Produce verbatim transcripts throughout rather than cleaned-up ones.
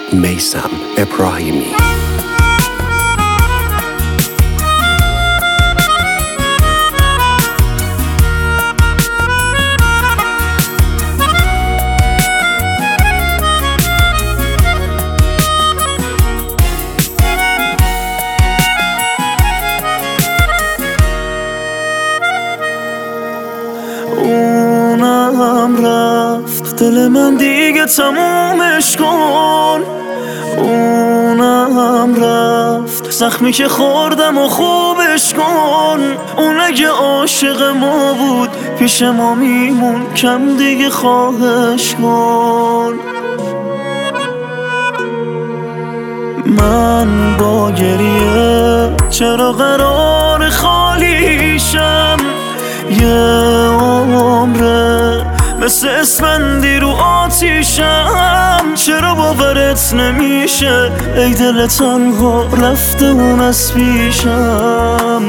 میثم ابراهیمی. اونم رفت، دل من دیگه تمومش کن. اونم رفت، زخمی که خوردم و خوبش کن. اون اگه عاشق ما بود پیش ما میمون، کم دیگه خواهش کن. من با گریه چرا قرار خالیشم؟ یه عمره مثل اسفندی رو آتیشم. چرا باورت نمیشه ای دل تنها رفته اون از پیشم؟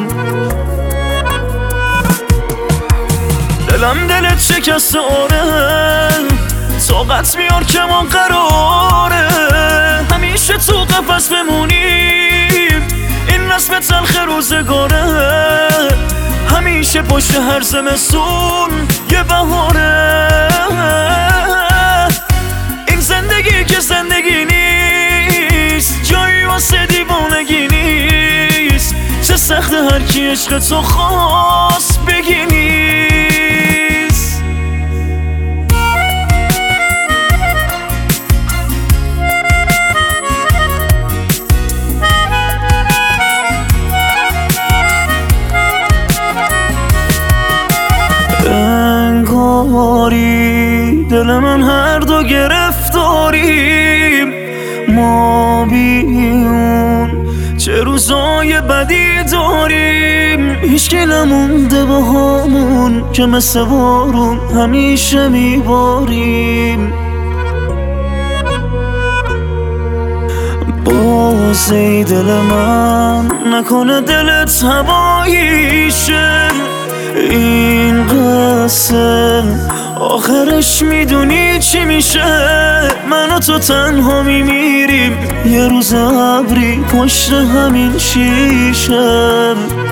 دلم دلت شکسته آره، طاقت میار که ما قراره همیشه تو قفس بمونیم. این رسم تلخ روزگاره، همیشه پشت هر زمستون یه بهاره. این زندگی که زندگی نیست، جایی واسه دیوانگی نیست. چه سخت هر کی عشق تو خواست بگی نیست. انگاری دل من هر دو گرفتاریم، ما بیون چه روزای بدی داریم. هیچکی نمونده با همون که مثل بارون همیشه میباریم. باز ای دل من نکنه دلت هواییشه. این قصه آخرش میدونی چی میشه؟ من و تو تنها میمیریم یه روز ابری پشت همین شیشه.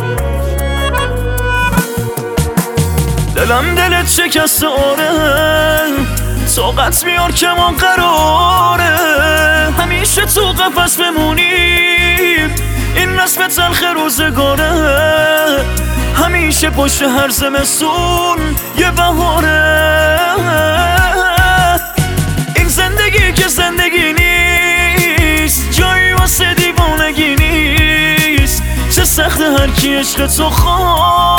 دلم دلت شکسته آره، طاقت میار که ما قراره همیشه تو قفس بمونیم. این رسم تلخ روزگاره، همیشه پشت هر زمستون یه بهاره. این زندگی که زندگی نیست، جایی واسه دیوانگی نیست. چه سخت هر کی عشق تو خواه